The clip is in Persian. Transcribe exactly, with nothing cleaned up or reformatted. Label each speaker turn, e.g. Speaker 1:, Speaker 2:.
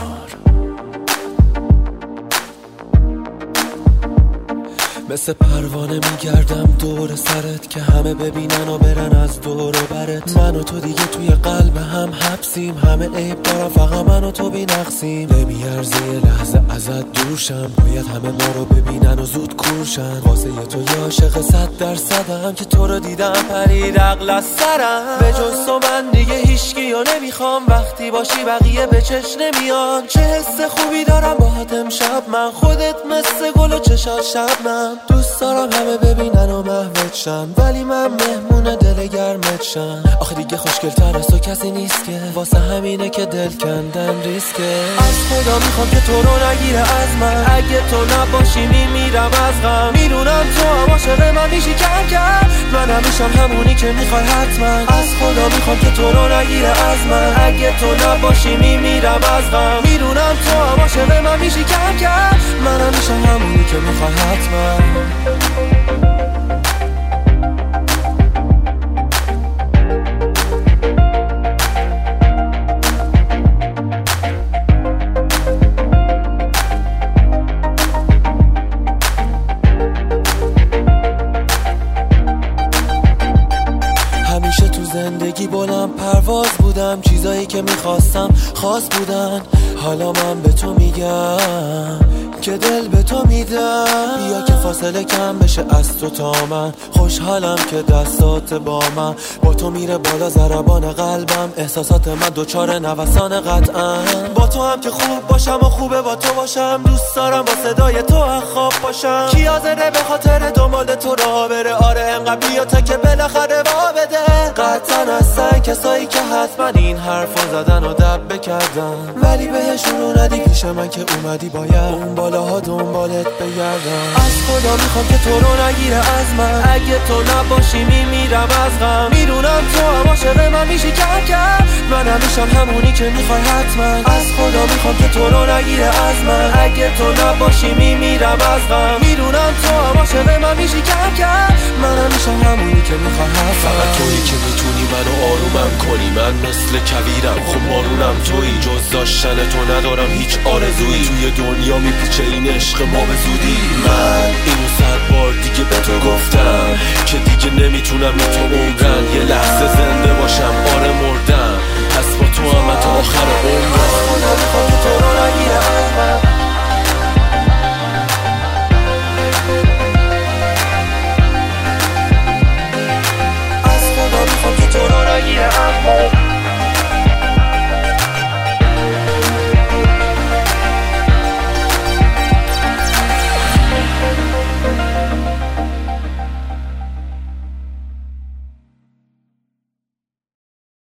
Speaker 1: مثل پروانه میگردم دور سرت که همه ببینن و برن از دور و برت. من و تو دیگه توی قلب هم حبسیم، همه عیب دارم فقط من و تو بی نقصیم. نمیارزه یه لحظه ازت دورشم، باید همه ما رو ببینن و زود کورشن. واسه تو یه عاشق صد درصدم که تو رو دیدم پرید عقل از سرم. به جز تو من دیگه هیچکی رو نمیخوام، وقتی باشی بقیه به چش نمیان. چه حس خوبی دارم باهات امشب من، خودت مثل گل و چشات شبنم. دوست دارم همه ببینن و محوت شن، ولی من مهمون دل گرمت شن. آخه دیگه خوشگل‌تر از تو کسی نیست که، واسه همینه که دل کندن ریسکه. از خدا میخوام که تو رو نگیره از من، اگه تو نباشی میمیرم از غم. میدونم تو هم عاشق من میشی کم کم، من همیشم همونی که میخوای حتما. از خدا میخوام که تو رو نگیره از من، اگه تو نباشی میمیرم از غم. میدونم تو هم عاشق من میشی کم کم، من همیشم همونی که میخوای حتما. همیشه تو زندگی بلند پرواز بودم، چیزایی که میخواستم خاص بودن. حالا من به تو میگم که دل به تو میدم، بیا که فاصله کم بشه از تو تا من. خوشحالم که دستات با من، با تو میره بالا ضربان قلبم. احساسات من دوچار نوسان قطعا، با تو هم که خوب باشم و خوبه با تو باشم. دوست دارم با صدای تو خواب باشم. کی حاضره به خاطر دنبال تو راه بره؟ آره انقدر بیا تا که بالاخره وا بده. قطعا هستن کسایی که حتما این حرفا زدن و دب بکردن، ولی بهشون رو ندی پیش من که اومدی باید اون بالاها دنبالت بگردم. از خدا میخوام که تو رو نگیره از من، اگه تو نباشی میمیرم از غم. میدونم تو هم عاشق من میشی کم کم، من همیشم همونی که میخوای حتما. از خدا میخوام که تو رو نگیره از من، اگه تو نباشی میمیرم از غم. میدونم تو هم عاشق من میشی کم کم، من همیشم همونی که میخوای حتما.
Speaker 2: فقط تویی که میتونی منو آرومم کنی، من مثل کویرم خب بارونم تویی. جز داشتن تو ندارم هیچ آرزویی، توی دنیا میپیچه این عشق ما به زودی. من اینو صد بار دیگه به تو گفتم که دیگه نمیتونم بی تو عمرن. یه لحظه زنده باشم آره مردم، پس با تو هم تا آخر عمرم.